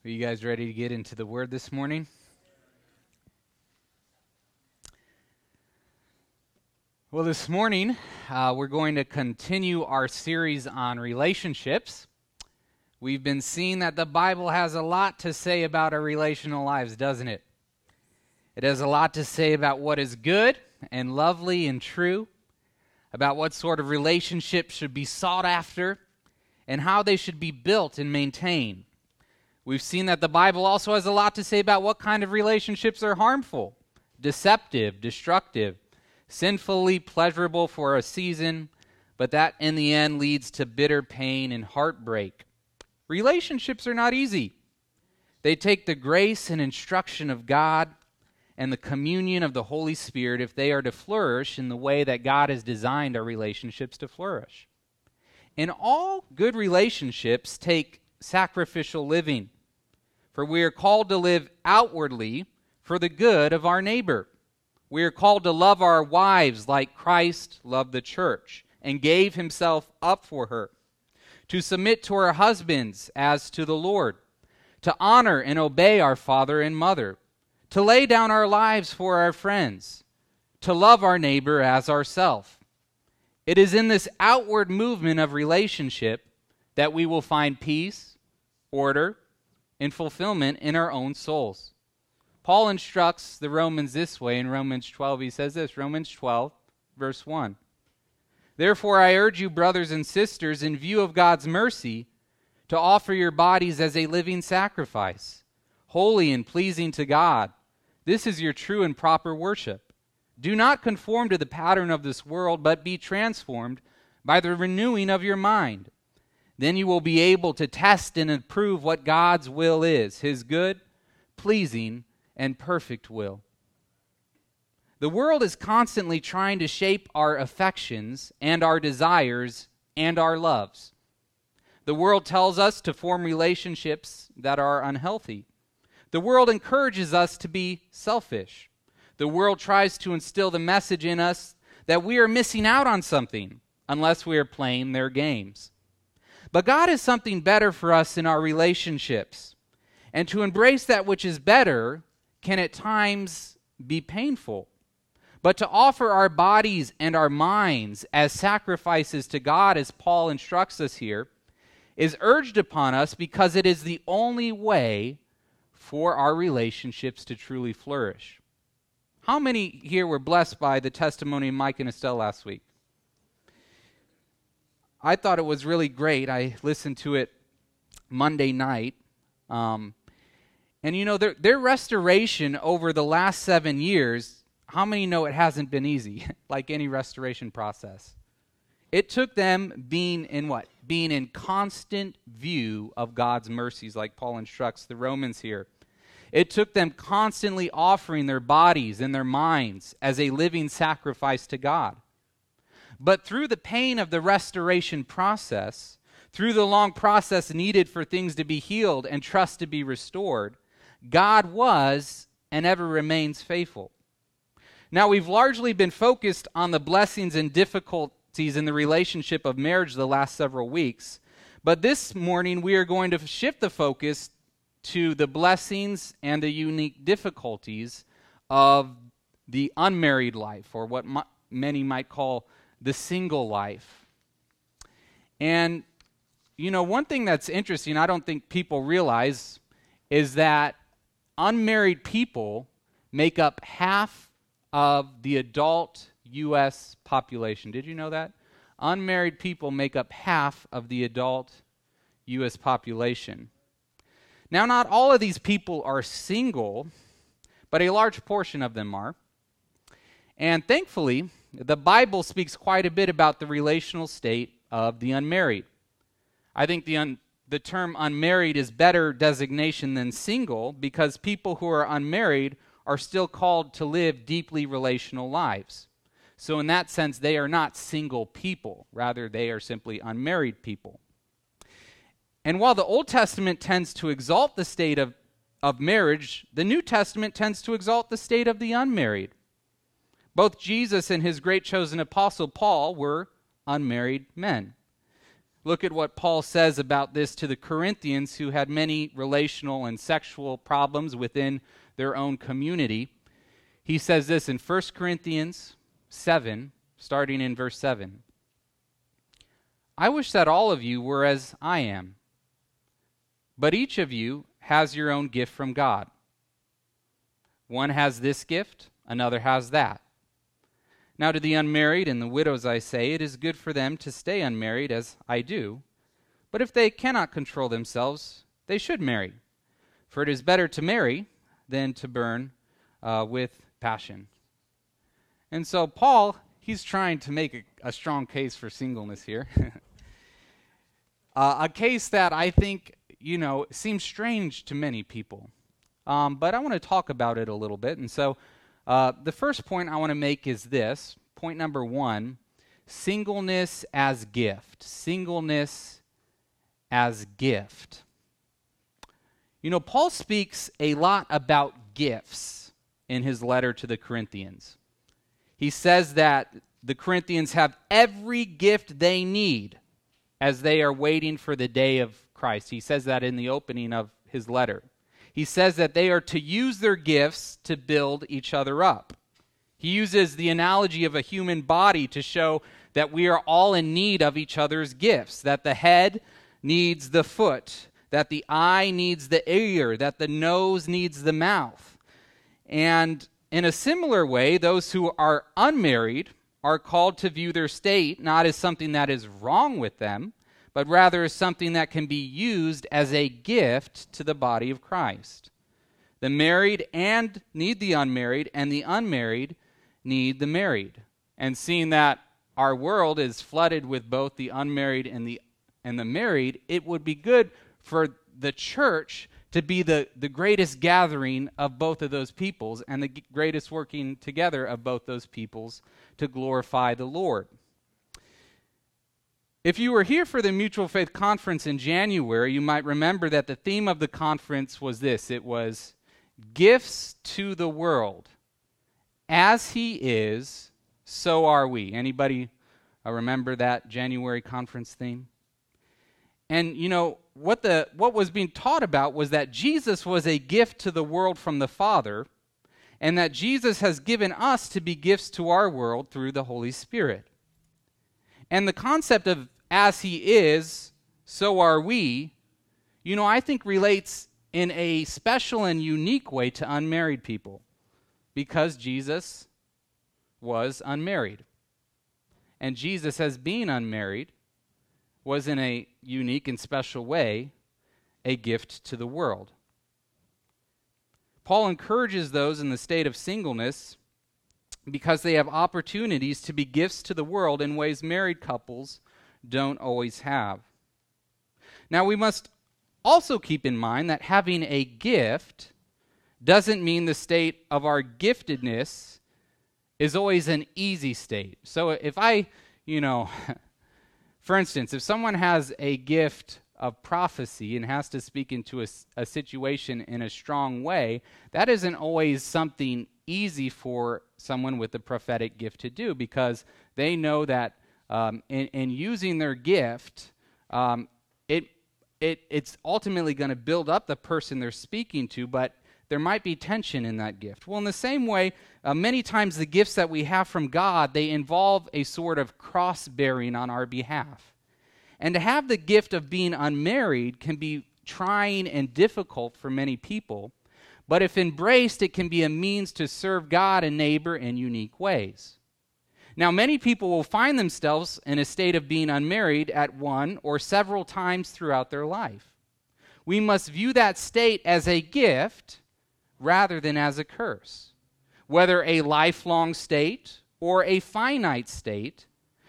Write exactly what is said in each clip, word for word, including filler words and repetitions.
Are you guys ready to get into the Word this morning? Well, this morning, uh, we're going to continue our series on relationships. We've been seeing that the Bible has a lot to say about our relational lives, doesn't it? It has a lot to say about what is good and lovely and true, about what sort of relationships should be sought after, and how they should be built and maintained. We've seen that the Bible also has a lot to say about what kind of relationships are harmful, deceptive, destructive, sinfully pleasurable for a season, but that in the end leads to bitter pain and heartbreak. Relationships are not easy. They take the grace and instruction of God and the communion of the Holy Spirit if they are to flourish in the way that God has designed our relationships to flourish. And all good relationships take sacrificial living, for we are called to live outwardly for the good of our neighbor. We are called to love our wives like Christ loved the church and gave himself up for her, to submit to our husbands as to the Lord, to honor and obey our father and mother, to lay down our lives for our friends, to love our neighbor as ourselves. It is in this outward movement of relationship that we will find peace, order, and fulfillment in our own souls. Paul instructs the Romans this way in Romans twelve. He says this, Romans twelve, verse one. Therefore I urge you, brothers and sisters, in view of God's mercy, to offer your bodies as a living sacrifice, holy and pleasing to God. This is your true and proper worship. Do not conform to the pattern of this world, but be transformed by the renewing of your mind. Then you will be able to test and approve what God's will is, his good, pleasing, and perfect will. The world is constantly trying to shape our affections and our desires and our loves. The world tells us to form relationships that are unhealthy. The world encourages us to be selfish. The world tries to instill the message in us that we are missing out on something unless we are playing their games. But God has something better for us in our relationships. And to embrace that which is better can at times be painful. But to offer our bodies and our minds as sacrifices to God, as Paul instructs us here, is urged upon us because it is the only way for our relationships to truly flourish. How many here were blessed by the testimony of Mike and Estelle last week? I thought it was really great. I listened to it Monday night. Um, and you know, their, their restoration over the last seven years, how many know it hasn't been easy, like any restoration process? It took them being in what? Being in constant view of God's mercies, like Paul instructs the Romans here. It took them constantly offering their bodies and their minds as a living sacrifice to God. But through the pain of the restoration process, through the long process needed for things to be healed and trust to be restored, God was and ever remains faithful. Now, we've largely been focused on the blessings and difficulties in the relationship of marriage the last several weeks, but this morning we are going to shift the focus to the blessings and the unique difficulties of the unmarried life, or what m- many might call the single life. And, you know, one thing that's interesting, I don't think people realize, is that unmarried people make up half of the adult U S population. Did you know that? Unmarried people make up half of the adult U S population. Now, not all of these people are single, but a large portion of them are. And thankfully, the Bible speaks quite a bit about the relational state of the unmarried. I think the un- the term unmarried is better designation than single, because people who are unmarried are still called to live deeply relational lives. So in that sense, they are not single people. Rather, they are simply unmarried people. And while the Old Testament tends to exalt the state of, of marriage, the New Testament tends to exalt the state of the unmarried. Both Jesus and his great chosen apostle Paul were unmarried men. Look at what Paul says about this to the Corinthians who had many relational and sexual problems within their own community. He says this in First Corinthians seven, starting in verse seven. I wish that all of you were as I am, but each of you has your own gift from God. One has this gift, another has that. Now to the unmarried and the widows I say, it is good for them to stay unmarried as I do. But if they cannot control themselves, they should marry. For it is better to marry than to burn uh, with passion. And so Paul, he's trying to make a, a strong case for singleness here. uh, a case that I think, you know, seems strange to many people. Um, but I want to talk about it a little bit. And so Uh, the first point I want to make is this. Point number one, singleness as gift. Singleness as gift. You know, Paul speaks a lot about gifts in his letter to the Corinthians. He says that the Corinthians have every gift they need as they are waiting for the day of Christ. He says that in the opening of his letter. He says that they are to use their gifts to build each other up. He uses the analogy of a human body to show that we are all in need of each other's gifts, that the head needs the foot, that the eye needs the ear, that the nose needs the mouth. And in a similar way, those who are unmarried are called to view their state not as something that is wrong with them, but rather as something that can be used as a gift to the body of Christ. The married and need the unmarried, and the unmarried need the married. And seeing that our world is flooded with both the unmarried and the and the married, it would be good for the church to be the, the greatest gathering of both of those peoples and the g- greatest working together of both those peoples to glorify the Lord. If you were here for the Mutual Faith Conference in January, you might remember that the theme of the conference was this. It was gifts to the world. As he is, so are we. Anybody uh, remember that January conference theme? And you know, what the what was being taught about was that Jesus was a gift to the world from the Father, and that Jesus has given us to be gifts to our world through the Holy Spirit. And the concept of as he is, so are we, you know, I think relates in a special and unique way to unmarried people, because Jesus was unmarried. And Jesus, as being unmarried, was in a unique and special way a gift to the world. Paul encourages those in the state of singleness because they have opportunities to be gifts to the world in ways married couples don't always have. Now, we must also keep in mind that having a gift doesn't mean the state of our giftedness is always an easy state. So if I, you know, for instance, if someone has a gift of prophecy and has to speak into a, a situation in a strong way, that isn't always something easy for someone with a prophetic gift to do, because they know that um, in, in using their gift, um, it it it's ultimately going to build up the person they're speaking to, but there might be tension in that gift. Well, in the same way, uh, many times the gifts that we have from God, they involve a sort of cross-bearing on our behalf. And to have the gift of being unmarried can be trying and difficult for many people, but if embraced, it can be a means to serve God and neighbor in unique ways. Now, many people will find themselves in a state of being unmarried at one or several times throughout their life. We must view that state as a gift rather than as a curse. Whether a lifelong state or a finite state,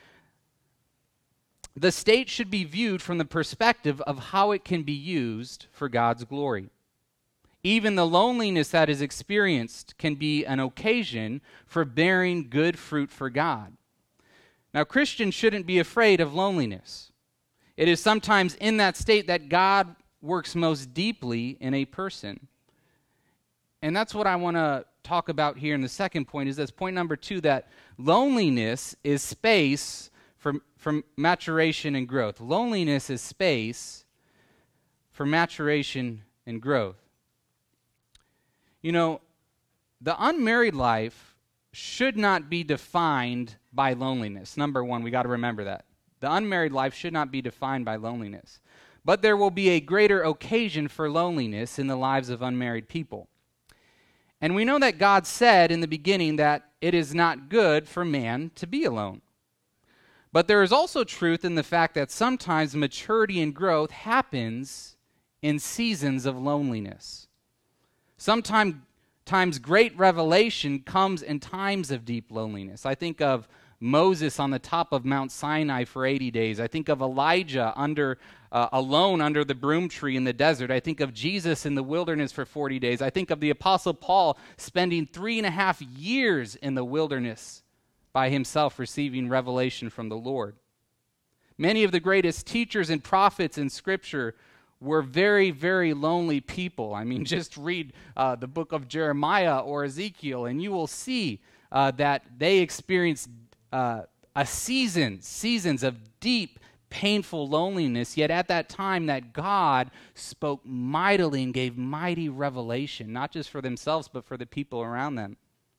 the state should be viewed from the perspective of how it can be used for God's glory. Even the loneliness that is experienced can be an occasion for bearing good fruit for God. Now, Christians shouldn't be afraid of loneliness. It is sometimes in that state that God works most deeply in a person. And that's what I want to talk about here in the second point, is this point number two, that loneliness is space for, for maturation and growth. Loneliness is space for maturation and growth. You know, the unmarried life should not be defined by loneliness. Number one, we got to remember that. The unmarried life should not be defined by loneliness. But there will be a greater occasion for loneliness in the lives of unmarried people. And we know that God said in the beginning that it is not good for man to be alone. But there is also truth in the fact that sometimes maturity and growth happens in seasons of loneliness. Sometimes times great revelation comes in times of deep loneliness. I think of Moses on the top of Mount Sinai for eighty days. I think of Elijah under uh, alone under the broom tree in the desert. I think of Jesus in the wilderness for forty days. I think of the Apostle Paul spending three and a half years in the wilderness by himself receiving revelation from the Lord. Many of the greatest teachers and prophets in Scripture were very, very lonely people. I mean, just read uh, the book of Jeremiah or Ezekiel, and you will see uh, that they experienced uh, a season, seasons of deep, painful loneliness, yet at that time that God spoke mightily and gave mighty revelation, not just for themselves, but for the people around them.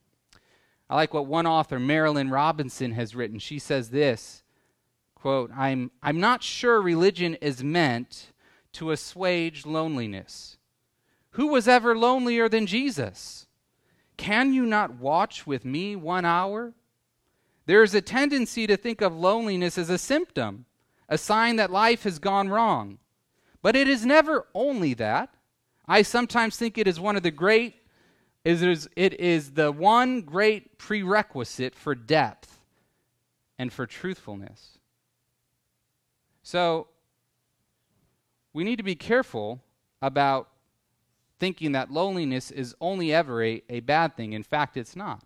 I like what one author, Marilyn Robinson, has written. She says this, quote, I'm, I'm not sure religion is meant to assuage loneliness. Who was ever lonelier than Jesus? Can you not watch with me one hour? There is a tendency to think of loneliness as a symptom, a sign that life has gone wrong. But it is never only that. I sometimes think it is one of the great, it is, it is the one great prerequisite for depth and for truthfulness. So, we need to be careful about thinking that loneliness is only ever a, a bad thing. In fact, it's not.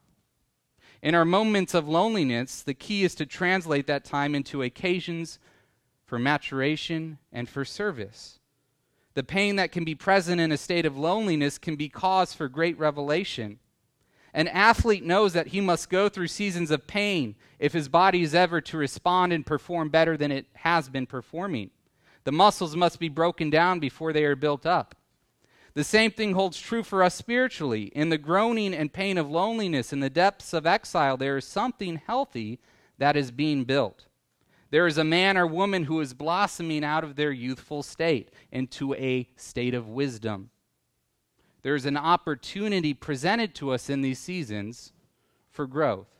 In our moments of loneliness, the key is to translate that time into occasions for maturation and for service. The pain that can be present in a state of loneliness can be cause for great revelation. An athlete knows that he must go through seasons of pain if his body is ever to respond and perform better than it has been performing. The muscles must be broken down before they are built up. The same thing holds true for us spiritually. In the groaning and pain of loneliness, in the depths of exile, there is something healthy that is being built. There is a man or woman who is blossoming out of their youthful state into a state of wisdom. There is an opportunity presented to us in these seasons for growth.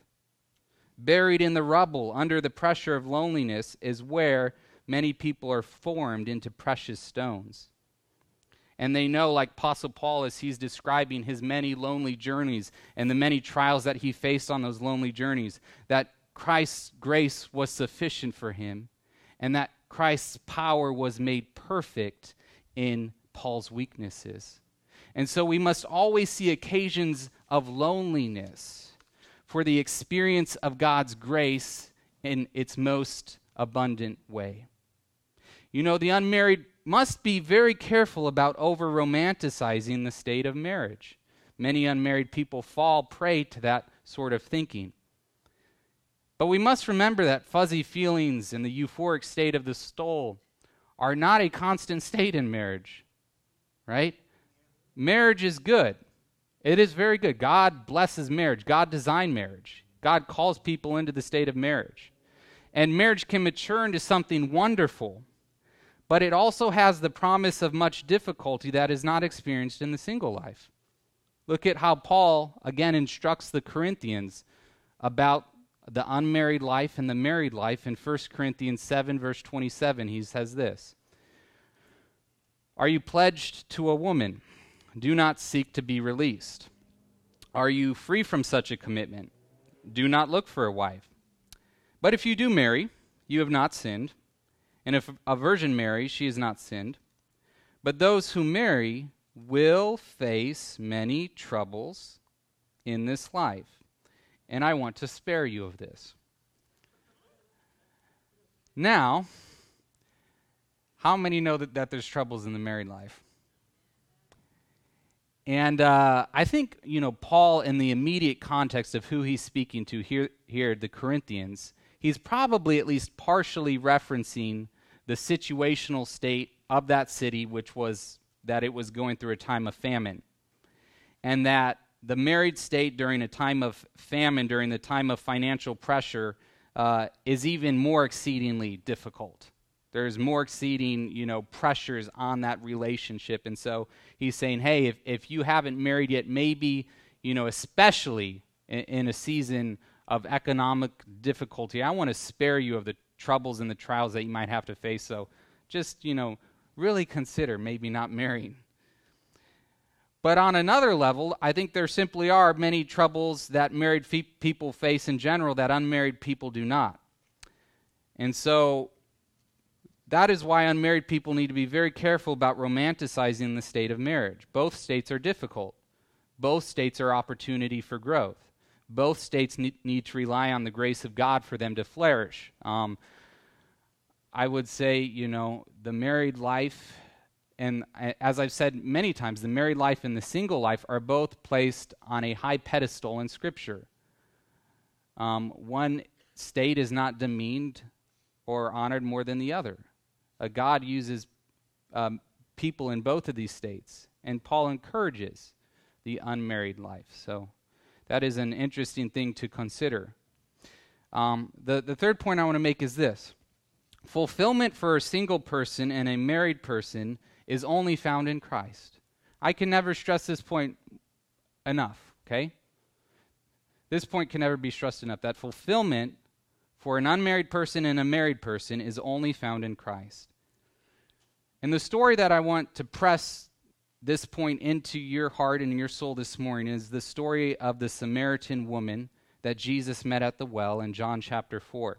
Buried in the rubble under the pressure of loneliness is where many people are formed into precious stones. And they know, like Apostle Paul, as he's describing his many lonely journeys and the many trials that he faced on those lonely journeys, that Christ's grace was sufficient for him, and that Christ's power was made perfect in Paul's weaknesses. And so we must always see occasions of loneliness for the experience of God's grace in its most abundant way. You know, the unmarried must be very careful about over-romanticizing the state of marriage. Many unmarried people fall prey to that sort of thinking. But we must remember that fuzzy feelings and the euphoric state of the soul are not a constant state in marriage, right? Marriage is good. It is very good. God blesses marriage. God designed marriage. God calls people into the state of marriage. And marriage can mature into something wonderful. But it also has the promise of much difficulty that is not experienced in the single life. Look at how Paul, again, instructs the Corinthians about the unmarried life and the married life in First Corinthians seven, verse twenty-seven. He says this, Are you pledged to a woman? Do not seek to be released. Are you free from such a commitment? Do not look for a wife. But if you do marry, you have not sinned. And if a virgin marries, she has not sinned. But those who marry will face many troubles in this life. And I want to spare you of this. Now, how many know that, that there's troubles in the married life? And uh, I think, you know, Paul, in the immediate context of who he's speaking to here, here the Corinthians, he's probably at least partially referencing the situational state of that city, which was that it was going through a time of famine. And that the married state during a time of famine, during the time of financial pressure, uh, is even more exceedingly difficult. There's more exceeding, you know, pressures on that relationship. And so he's saying, hey, if, if you haven't married yet, maybe, you know, especially in, in a season of economic difficulty, I want to spare you of the troubles and the trials that you might have to face. So just, you know, really consider maybe not marrying. But on another level, I think there simply are many troubles that married fe- people face in general that unmarried people do not. And so that is why unmarried people need to be very careful about romanticizing the state of marriage. Both states are difficult. Both states are opportunity for growth. Both states ne- need to rely on the grace of God for them to flourish. Um, I would say, you know, the married life, and as I've said many times, the married life and the single life are both placed on a high pedestal in Scripture. Um, one state is not demeaned or honored more than the other. Uh, God uses um, people in both of these states, and Paul encourages the unmarried life. So that is an interesting thing to consider. Um, the, the third point I want to make is this. Fulfillment for a single person and a married person is only found in Christ. I can never stress this point enough, okay? This point can never be stressed enough, that fulfillment for an unmarried person and a married person is only found in Christ. And the story that I want to press this point into your heart and your soul this morning is the story of the Samaritan woman that Jesus met at the well in John chapter four.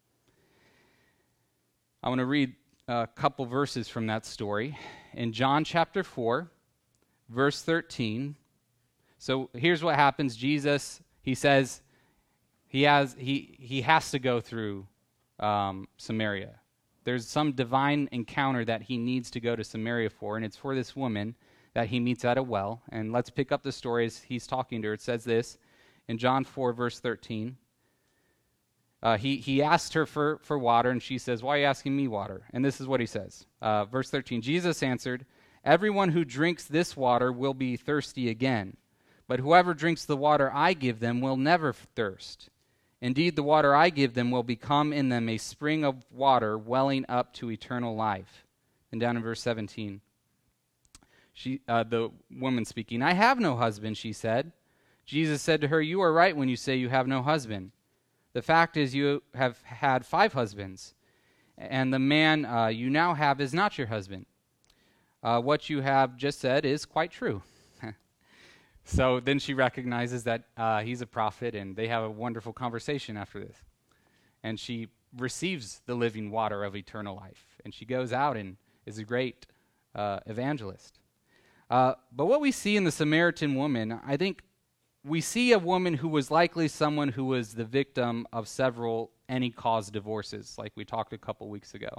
I want to read a couple verses from that story. In John chapter four, verse thirteen, so here's what happens. Jesus, he says, he has he he has to go through um, Samaria. There's some divine encounter that he needs to go to Samaria for, and it's for this woman that he meets at a well. And let's pick up the story as he's talking to her. It says this in John four, verse thirteen. Uh, he, he asked her for, for water, and she says, why are you asking me water? And this is what he says. Uh, verse thirteen, Jesus answered, everyone who drinks this water will be thirsty again, but whoever drinks the water I give them will never thirst. Indeed, the water I give them will become in them a spring of water welling up to eternal life. And down in verse seventeen, she, uh, the woman speaking, I have no husband, she said. Jesus said to her, you are right when you say you have no husband. The fact is you have had five husbands, and the man uh, you now have is not your husband. Uh, what you have just said is quite true. So then she recognizes that uh, he's a prophet, and they have a wonderful conversation after this. And she receives the living water of eternal life, and she goes out and is a great uh, evangelist. Uh, but what we see in the Samaritan woman, I think we see a woman who was likely someone who was the victim of several any-cause divorces, like we talked a couple weeks ago.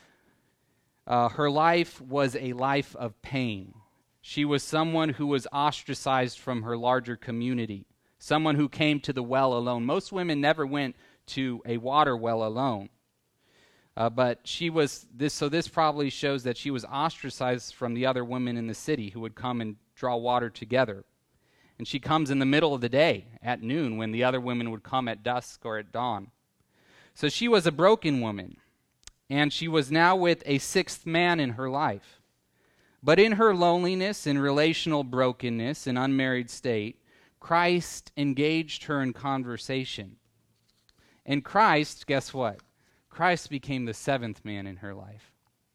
Uh, her life was a life of pain. She was someone who was ostracized from her larger community, someone who came to the well alone. Most women never went to a water well alone. Uh, but she was this, so this probably shows that she was ostracized from the other women in the city who would come and draw water together. And she comes in the middle of the day at noon when the other women would come at dusk or at dawn. So she was a broken woman, and she was now with a sixth man in her life. But in her loneliness and relational brokenness and unmarried state, Christ engaged her in conversation. And Christ, guess what? Christ became the seventh man in her life.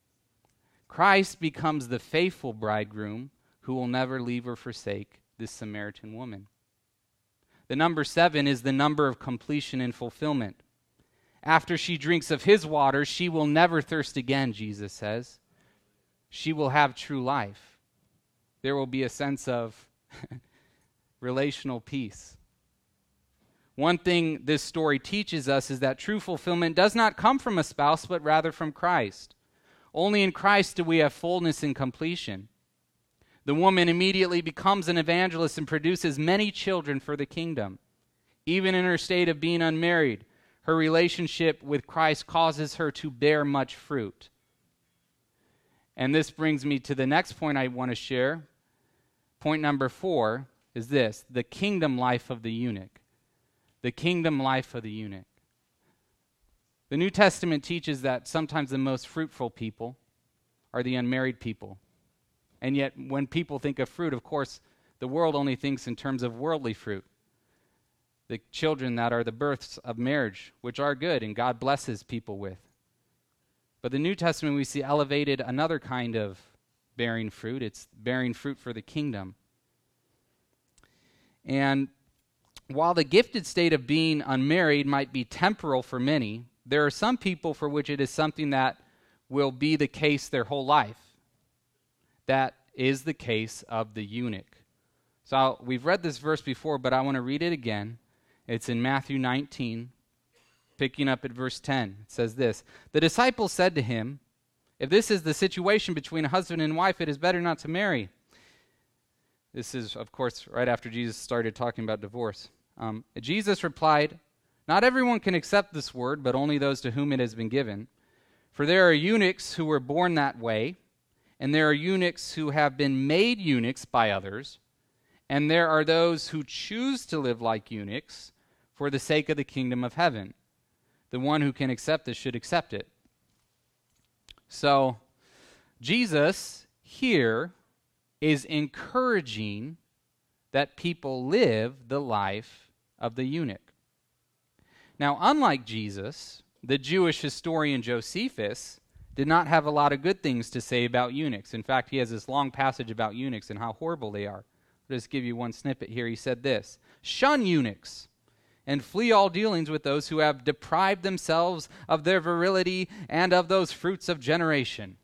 Christ becomes the faithful bridegroom who will never leave or forsake this Samaritan woman. The number seven is the number of completion and fulfillment. After she drinks of his water, she will never thirst again, Jesus says. She will have true life. There will be a sense of relational peace. One thing this story teaches us is that true fulfillment does not come from a spouse, but rather from Christ. Only in Christ do we have fullness and completion. The woman immediately becomes an evangelist and produces many children for the kingdom. Even in her state of being unmarried, her relationship with Christ causes her to bear much fruit. And this brings me to the next point I want to share. Point number four is this: the kingdom life of the eunuch. The kingdom life of the eunuch. The New Testament teaches that sometimes the most fruitful people are the unmarried people. And yet, when people think of fruit, of course, the world only thinks in terms of worldly fruit. The children that are the births of marriage, which are good and God blesses people with. But the New Testament, we see elevated another kind of bearing fruit. It's bearing fruit for the kingdom. And while the gifted state of being unmarried might be temporal for many, there are some people for which it is something that will be the case their whole life. That is the case of the eunuch. So I'll, we've read this verse before, but I want to read it again. It's in Matthew nineteen, picking up at verse ten. It says this: "The disciples said to him, 'If this is the situation between a husband and wife, it is better not to marry.'" This is, of course, right after Jesus started talking about divorce. Um, Jesus replied, "Not everyone can accept this word, but only those to whom it has been given. For there are eunuchs who were born that way, and there are eunuchs who have been made eunuchs by others, and there are those who choose to live like eunuchs for the sake of the kingdom of heaven. The one who can accept this should accept it." So, Jesus here is encouraging that people live the life of the eunuch. Now, unlike Jesus, the Jewish historian Josephus did not have a lot of good things to say about eunuchs. In fact, he has this long passage about eunuchs and how horrible they are. I'll just give you one snippet here. He said this: "Shun eunuchs and flee all dealings with those who have deprived themselves of their virility and of those fruits of generation."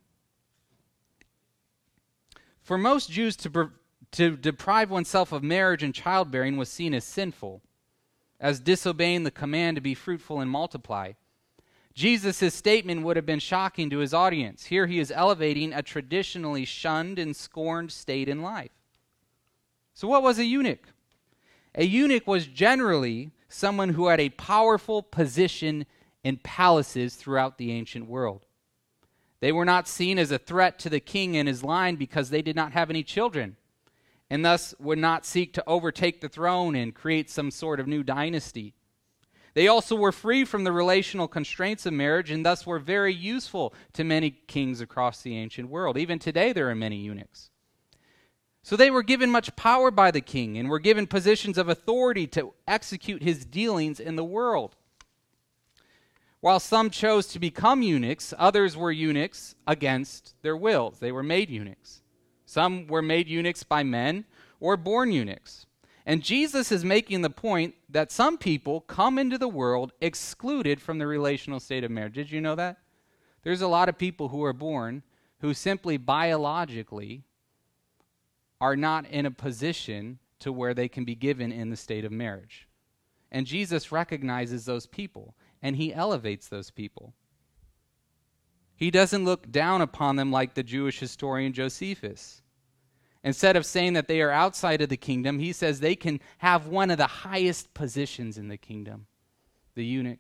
For most Jews, to, pre- to deprive oneself of marriage and childbearing was seen as sinful, as disobeying the command to be fruitful and multiply. Jesus' statement would have been shocking to his audience. Here he is elevating a traditionally shunned and scorned state in life. So what was a eunuch? A eunuch was generally someone who had a powerful position in palaces throughout the ancient world. They were not seen as a threat to the king and his line because they did not have any children, and thus would not seek to overtake the throne and create some sort of new dynasty. They also were free from the relational constraints of marriage and thus were very useful to many kings across the ancient world. Even today there are many eunuchs. So they were given much power by the king and were given positions of authority to execute his dealings in the world. While some chose to become eunuchs, others were eunuchs against their wills. They were made eunuchs. Some were made eunuchs by men or born eunuchs. And Jesus is making the point that some people come into the world excluded from the relational state of marriage. Did you know that? There's a lot of people who are born who simply biologically are not in a position to where they can be given in the state of marriage. And Jesus recognizes those people, and he elevates those people. He doesn't look down upon them like the Jewish historian Josephus. Instead of saying that they are outside of the kingdom, he says they can have one of the highest positions in the kingdom, the eunuch.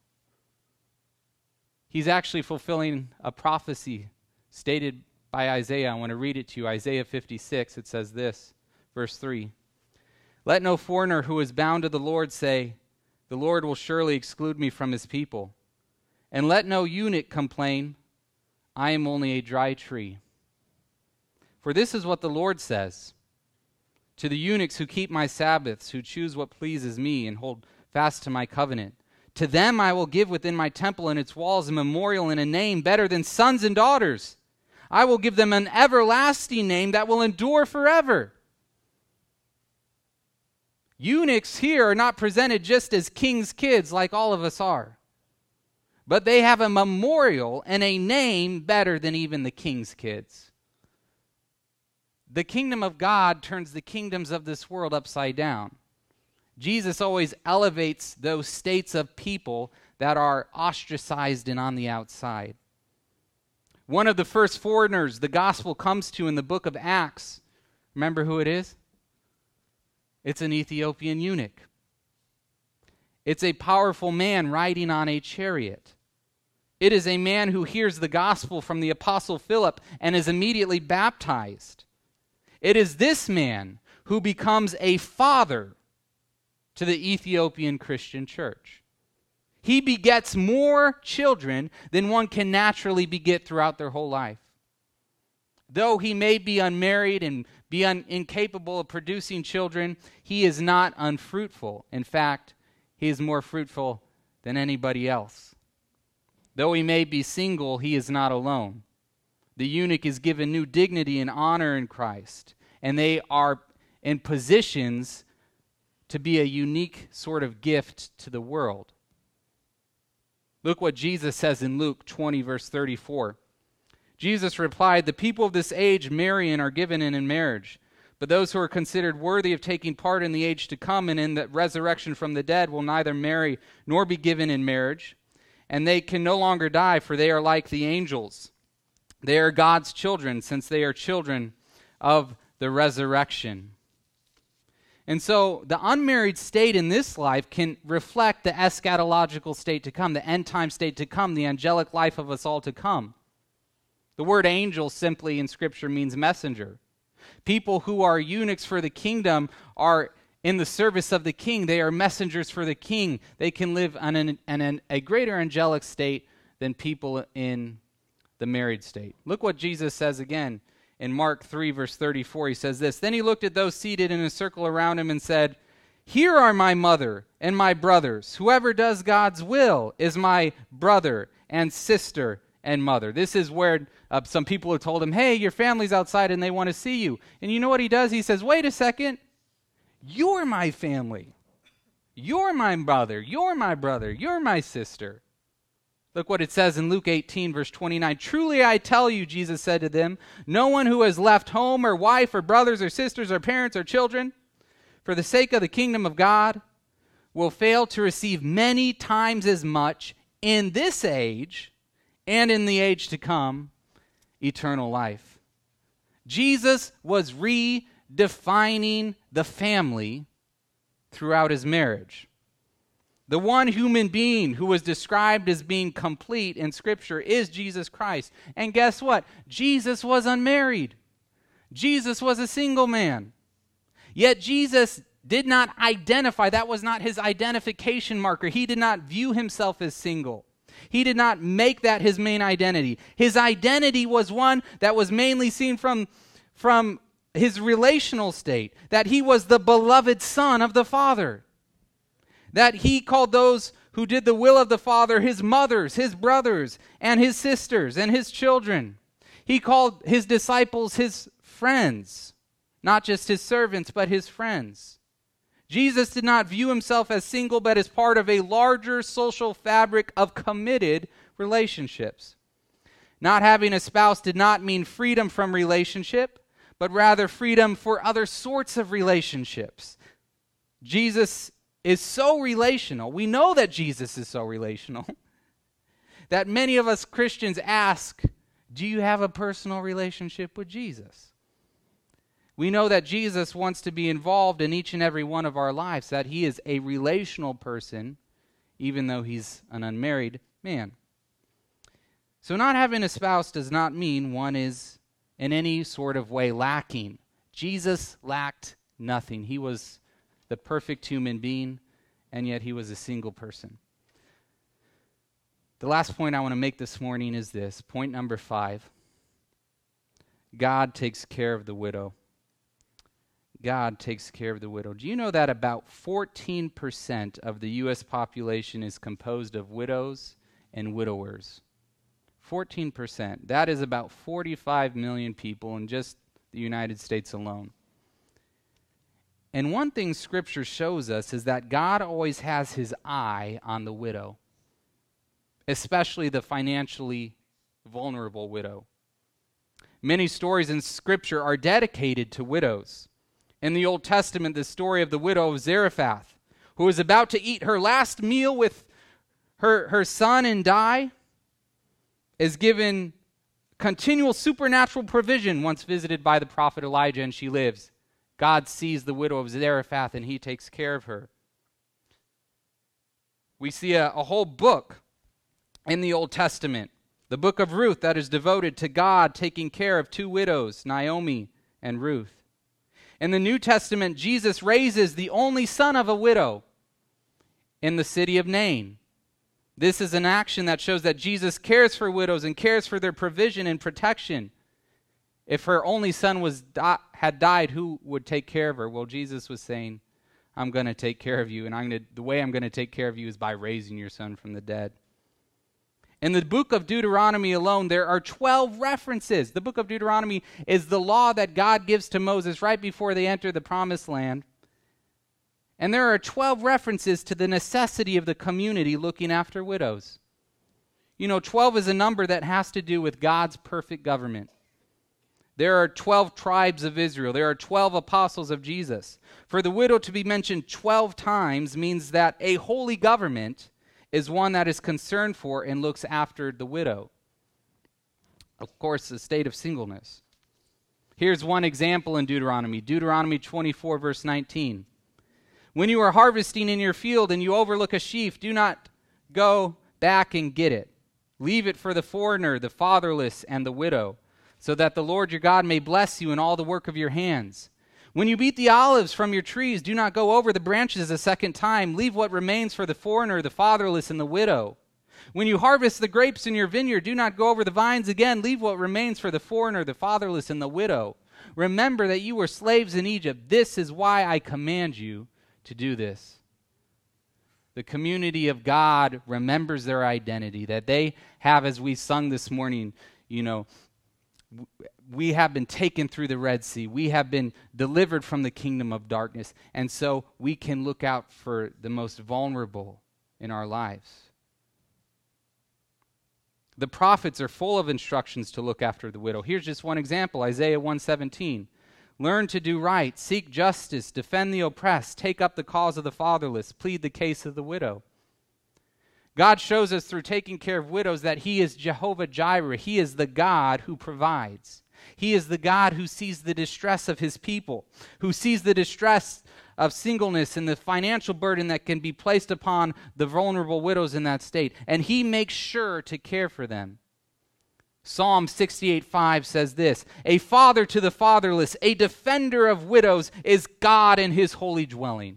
He's actually fulfilling a prophecy stated by Isaiah. I want to read it to you. Isaiah fifty-six, it says this, verse three. "Let no foreigner who is bound to the Lord say, 'The Lord will surely exclude me from his people.' And let no eunuch complain, 'I am only a dry tree.' For this is what the Lord says, to the eunuchs who keep my Sabbaths, who choose what pleases me and hold fast to my covenant. To them I will give within my temple and its walls a memorial and a name better than sons and daughters. I will give them an everlasting name that will endure forever." Eunuchs here are not presented just as king's kids like all of us are, but they have a memorial and a name better than even the king's kids. The kingdom of God turns the kingdoms of this world upside down. Jesus always elevates those states of people that are ostracized and on the outside. One of the first foreigners the gospel comes to in the book of Acts, remember who it is? It's an Ethiopian eunuch. It's a powerful man riding on a chariot. It is a man who hears the gospel from the apostle Philip and is immediately baptized. It is this man who becomes a father to the Ethiopian Christian church. He begets more children than one can naturally beget throughout their whole life. Though he may be unmarried and be un- incapable of producing children, he is not unfruitful. In fact, he is more fruitful than anybody else. Though he may be single, he is not alone. The eunuch is given new dignity and honor in Christ, and they are in positions to be a unique sort of gift to the world. Look what Jesus says in Luke twenty, verse thirty-four. Jesus replied, "The people of this age marry and are given in in marriage. But those who are considered worthy of taking part in the age to come and in the resurrection from the dead will neither marry nor be given in marriage. And they can no longer die, for they are like the angels. They are God's children, since they are children of the resurrection." And so the unmarried state in this life can reflect the eschatological state to come, the end-time state to come, the angelic life of us all to come. The word angel simply in Scripture means messenger. People who are eunuchs for the kingdom are in the service of the king. They are messengers for the king. They can live in an, an, an, a greater angelic state than people in the married state. Look what Jesus says again in Mark three, verse thirty-four. He says this, "Then he looked at those seated in a circle around him and said, 'Here are my mother and my brothers. Whoever does God's will is my brother and sister and mother.'" This is where uh, some people have told him, "Hey, your family's outside and they want to see you." And you know what he does? He says, "Wait a second. You're my family. You're my brother. You're my brother. You're my sister." Look what it says in Luke eighteen, verse twenty-nine. "Truly I tell you," Jesus said to them, "no one who has left home or wife or brothers or sisters or parents or children for the sake of the kingdom of God will fail to receive many times as much in this age and in the age to come eternal life." Jesus was redefining the family throughout his marriage. The one human being who was described as being complete in Scripture is Jesus Christ. And guess what? Jesus was unmarried. Jesus was a single man. Yet Jesus did not identify, that was not his identification marker. He did not view himself as single. He did not make that his main identity. His identity was one that was mainly seen from, from his relational state, that he was the beloved Son of the Father. That he called those who did the will of the Father his mothers, his brothers, and his sisters, and his children. He called his disciples his friends, not just his servants, but his friends. Jesus did not view himself as single, but as part of a larger social fabric of committed relationships. Not having a spouse did not mean freedom from relationship, but rather freedom for other sorts of relationships. Jesus is so relational. We know that Jesus is so relational that many of us Christians ask, do you have a personal relationship with Jesus? We know that Jesus wants to be involved in each and every one of our lives, that he is a relational person, even though he's an unmarried man. So not having a spouse does not mean one is in any sort of way lacking. Jesus lacked nothing. He was the perfect human being, and yet he was a single person. The last point I want to make this morning is this, point number five. God takes care of the widow. God takes care of the widow. Do you know that about fourteen percent of the U S population is composed of widows and widowers? fourteen percent. That is about forty-five million people in just the United States alone. And one thing Scripture shows us is that God always has his eye on the widow, especially the financially vulnerable widow. Many stories in Scripture are dedicated to widows. In the Old Testament, the story of the widow of Zarephath, who was about to eat her last meal with her, her son and die, is given continual supernatural provision once visited by the prophet Elijah, and she lives. God sees the widow of Zarephath, and he takes care of her. We see a, a whole book in the Old Testament, the book of Ruth, that is devoted to God taking care of two widows, Naomi and Ruth. In the New Testament, Jesus raises the only son of a widow in the city of Nain. This is an action that shows that Jesus cares for widows and cares for their provision and protection. If her only son was di- had died, who would take care of her? Well, Jesus was saying, I'm going to take care of you, and I'm gonna, the way I'm going to take care of you is by raising your son from the dead. In the book of Deuteronomy alone, there are twelve references. The book of Deuteronomy is the law that God gives to Moses right before they enter the promised land. And there are twelve references to the necessity of the community looking after widows. You know, twelve is a number that has to do with God's perfect government. There are twelve tribes of Israel. There are twelve apostles of Jesus. For the widow to be mentioned twelve times means that a holy government is one that is concerned for and looks after the widow. Of course, the state of singleness. Here's one example in Deuteronomy. Deuteronomy twenty-four, verse nineteen. When you are harvesting in your field and you overlook a sheaf, do not go back and get it. Leave it for the foreigner, the fatherless, and the widow, so that the Lord your God may bless you in all the work of your hands. When you beat the olives from your trees, do not go over the branches a second time. Leave what remains for the foreigner, the fatherless, and the widow. When you harvest the grapes in your vineyard, do not go over the vines again. Leave what remains for the foreigner, the fatherless, and the widow. Remember that you were slaves in Egypt. This is why I command you to do this. The community of God remembers their identity, that they have, as we sung this morning, you know, we have been taken through the Red Sea. We have been delivered from the kingdom of darkness. And so we can look out for the most vulnerable in our lives. The prophets are full of instructions to look after the widow. Here's just one example, Isaiah one seventeen. Learn to do right, seek justice, defend the oppressed, take up the cause of the fatherless, plead the case of the widow. God shows us through taking care of widows that he is Jehovah Jireh. He is the God who provides. He is the God who sees the distress of his people, who sees the distress of singleness and the financial burden that can be placed upon the vulnerable widows in that state. And he makes sure to care for them. Psalm sixty-eight five says this, a father to the fatherless, a defender of widows is God in his holy dwelling.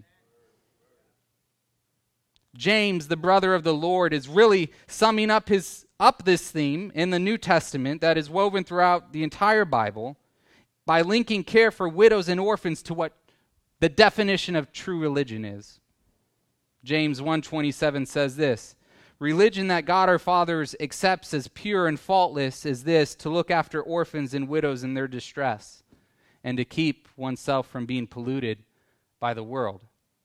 James, the brother of the Lord, is really summing up his up this theme in the New Testament that is woven throughout the entire Bible by linking care for widows and orphans to what the definition of true religion is. James one twenty-seven says this, religion that God our fathers accepts as pure and faultless is this, to look after orphans and widows in their distress and to keep oneself from being polluted by the world.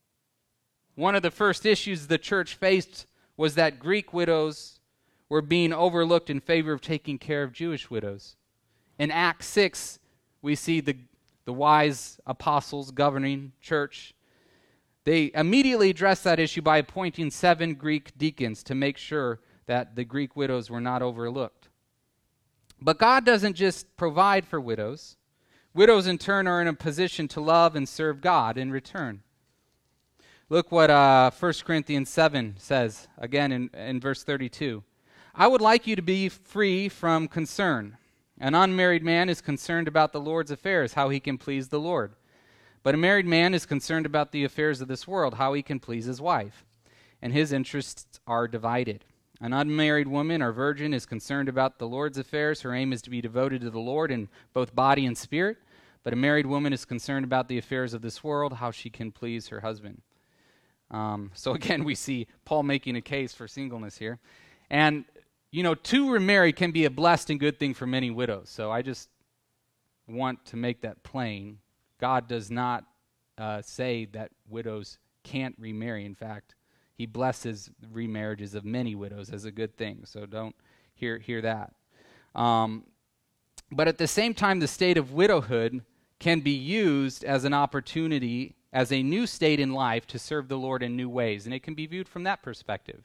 One of the first issues the church faced was that Greek widows were being overlooked in favor of taking care of Jewish widows. In Acts six, we see the, the wise apostles governing church. They immediately addressed that issue by appointing seven Greek deacons to make sure that the Greek widows were not overlooked. But God doesn't just provide for widows. Widows, in turn, are in a position to love and serve God in return. Look what uh, First Corinthians seven says, again in, in verse thirty-two. I would like you to be free from concern. An unmarried man is concerned about the Lord's affairs, how he can please the Lord. But a married man is concerned about the affairs of this world, how he can please his wife. And his interests are divided. An unmarried woman or virgin is concerned about the Lord's affairs. Her aim is to be devoted to the Lord in both body and spirit. But a married woman is concerned about the affairs of this world, how she can please her husband. Um, so again, we see Paul making a case for singleness here. And, you know, to remarry can be a blessed and good thing for many widows. So I just want to make that plain. God does not uh, say that widows can't remarry. In fact, he blesses remarriages of many widows as a good thing. So don't hear, hear that. Um, but at the same time, the state of widowhood can be used as an opportunity, as a new state in life to serve the Lord in new ways. And it can be viewed from that perspective.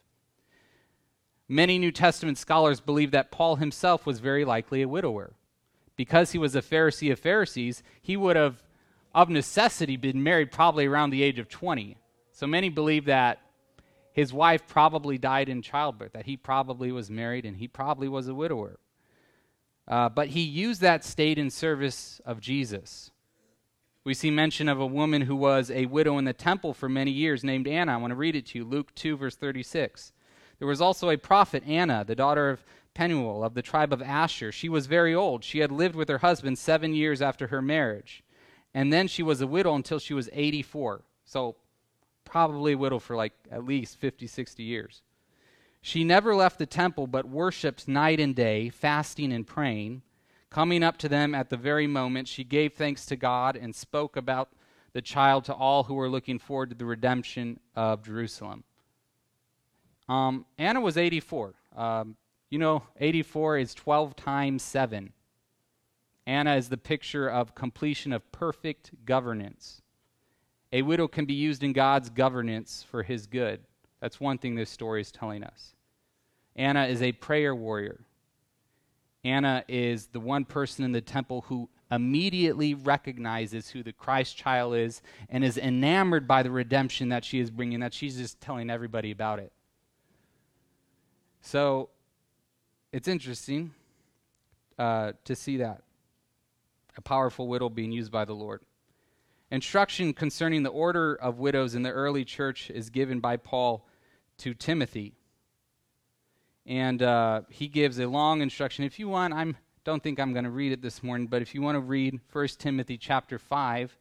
Many New Testament scholars believe that Paul himself was very likely a widower. Because he was a Pharisee of Pharisees, he would have, of necessity, been married probably around the age of twenty. So many believe that his wife probably died in childbirth, that he probably was married and he probably was a widower. Uh, but he used that state in service of Jesus. We see mention of a woman who was a widow in the temple for many years named Anna. I want to read it to you, Luke two, verse thirty-six. There was also a prophet, Anna, the daughter of Penuel of the tribe of Asher. She was very old. She had lived with her husband seven years after her marriage. And then she was a widow until she was eighty-four. So probably a widow for like at least fifty, sixty years. She never left the temple but worshipped night and day, fasting and praying. Coming up to them at the very moment, she gave thanks to God and spoke about the child to all who were looking forward to the redemption of Jerusalem. Um, Anna was eighty-four. Um, you know, eighty-four is twelve times seven. Anna is the picture of completion of perfect governance. A widow can be used in God's governance for his good. That's one thing this story is telling us. Anna is a prayer warrior. Anna is the one person in the temple who immediately recognizes who the Christ child is and is enamored by the redemption that she is bringing, that she's just telling everybody about it. So it's interesting uh, to see that. A powerful widow being used by the Lord. Instruction concerning the order of widows in the early church is given by Paul to Timothy. And uh, he gives a long instruction. If you want, I don't think I'm going to read it this morning, but if you want to read First Timothy chapter five,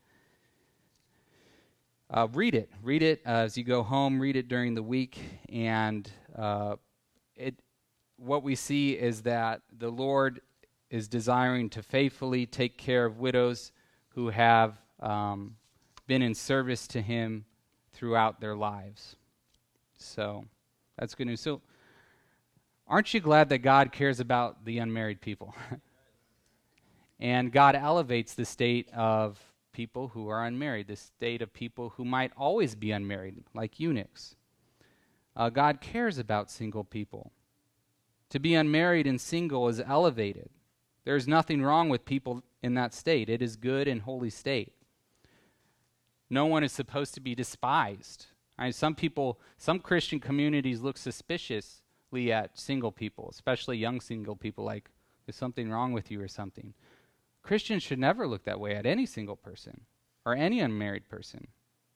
uh, read it. Read it uh, as you go home. Read it during the week. And uh, it, what we see is that the Lord is desiring to faithfully take care of widows who have um, been in service to him throughout their lives. So that's good news. So aren't you glad that God cares about the unmarried people? And God elevates the state of people who are unmarried, the state of people who might always be unmarried, like eunuchs. Uh, God cares about single people. To be unmarried and single is elevated. There is nothing wrong with people in that state. It is good and holy state. No one is supposed to be despised. I mean, some people, some Christian communities look suspiciously at single people, especially young single people, like there's something wrong with you or something. Christians should never look that way at any single person or any unmarried person.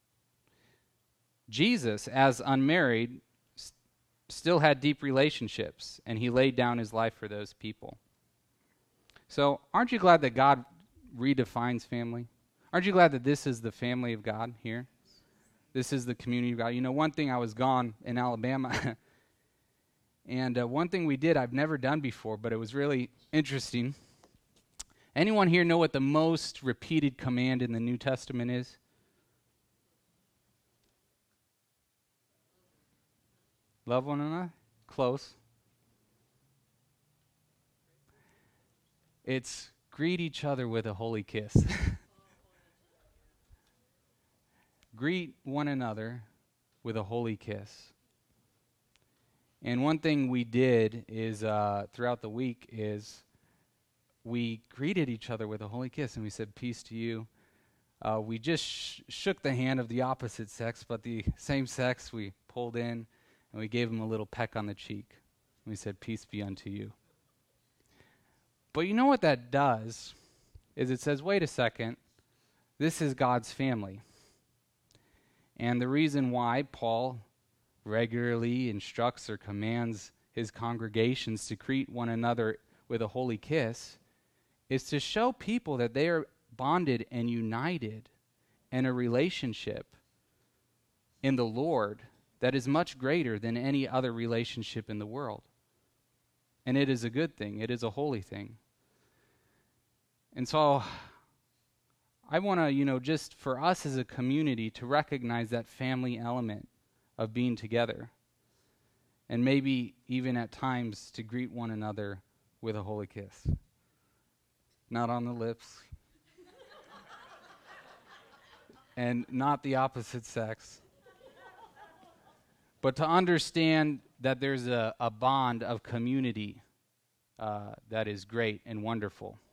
Jesus, as unmarried, st- still had deep relationships, and he laid down his life for those people. So aren't you glad that God redefines family? Aren't you glad that this is the family of God here? This is the community of God. You know, one thing, I was gone in Alabama, and uh, one thing we did I've never done before, but it was really interesting. Anyone here know what the most repeated command in the New Testament is? Love one another? Close. It's greet each other with a holy kiss. Greet one another with a holy kiss. And one thing we did is uh, throughout the week is we greeted each other with a holy kiss, and we said, peace to you. Uh, we just sh- shook the hand of the opposite sex, but the same sex we pulled in, and we gave them a little peck on the cheek. And we said, peace be unto you. But you know what that does is it says, wait a second, this is God's family. And the reason why Paul regularly instructs or commands his congregations to greet one another with a holy kiss is to show people that they are bonded and united in a relationship in the Lord that is much greater than any other relationship in the world. And it is a good thing. It is a holy thing. And so I want to, you know, just for us as a community to recognize that family element of being together. And maybe even at times to greet one another with a holy kiss. Not on the lips. And not the opposite sex. But to understand that there's a, a bond of community uh, that is great and wonderful.